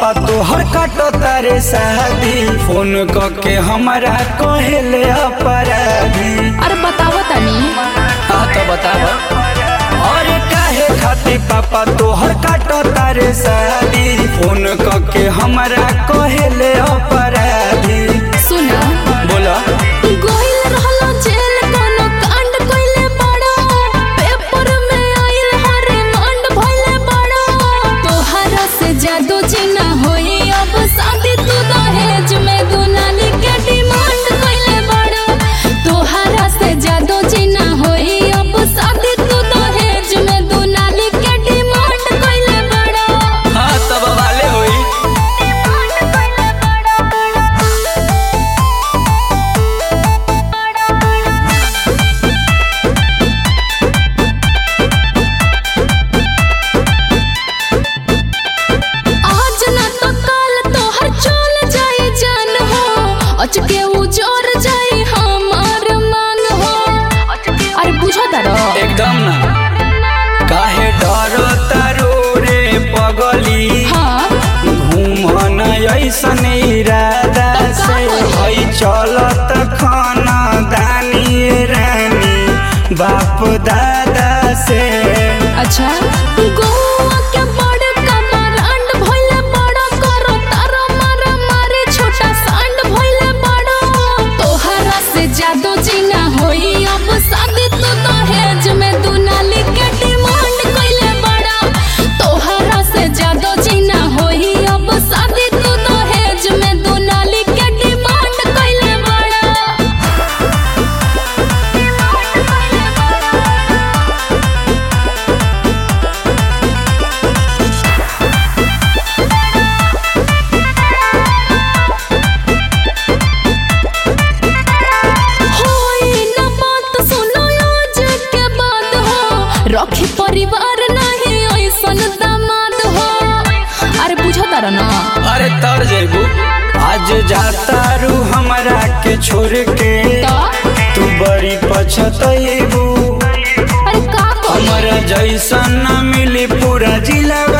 पापा तोहर काटो तारे शादी, फोन करके हमारा कहले अपराधी। अरे बताओ तनी। हाँ तो बताओ। और काहे खातिर पापा तोहर काटो तारे शादी, फोन करके हमारा कहले अपराधी। सुना बोला गोइल रहलो जेल कोनो कांड कइले बड़ो, पेपर में आइल हरे कांड भइले बड़ो। तोहरा से जादू जीना होई अब शादी, तू दहेज में दुलाली के डिमांड कइले बड़ो। तोहरा से जादू जीना होई अब शादी, तू दहेज में दुलाली के डिमांड कइले बड़ो। हाँ तब वाले होई। आज ना तो कल तोहर चल जाए जान हो, अचके उजड़ जाए हमार मान हो। अरे बुझो तारो एकदम ना। काहे डरो तारो रे पगली, हाँ घूमन ऐसन इरादा से हई चलत खाना दानी रानी बाप दादा से। अच्छा गोवा के बड़ कमरांड भइले बड़, करो तारो मारा मारे छोटा सांड भइले बड़। तोहरा से जादू जीना होई अब शादी, तू दहेज में दुलाली के डिमांड कइले बड़। तोहरा से जादू जीना होई अब शादी, तू दहेज में दुलाली के डिमांड कइले बड़। होई ना बात सुनो आज के बाद हो, रखी परिवार नहीं ऐसन दामाद हो। अरे बुझो तारा ना। अरे तर जेबू आज जाता रू हमरा के छोड़ के, तो तू बड़ी पछतैबू। अरे का करी? हमरा जैसन न मिली पूरा जिला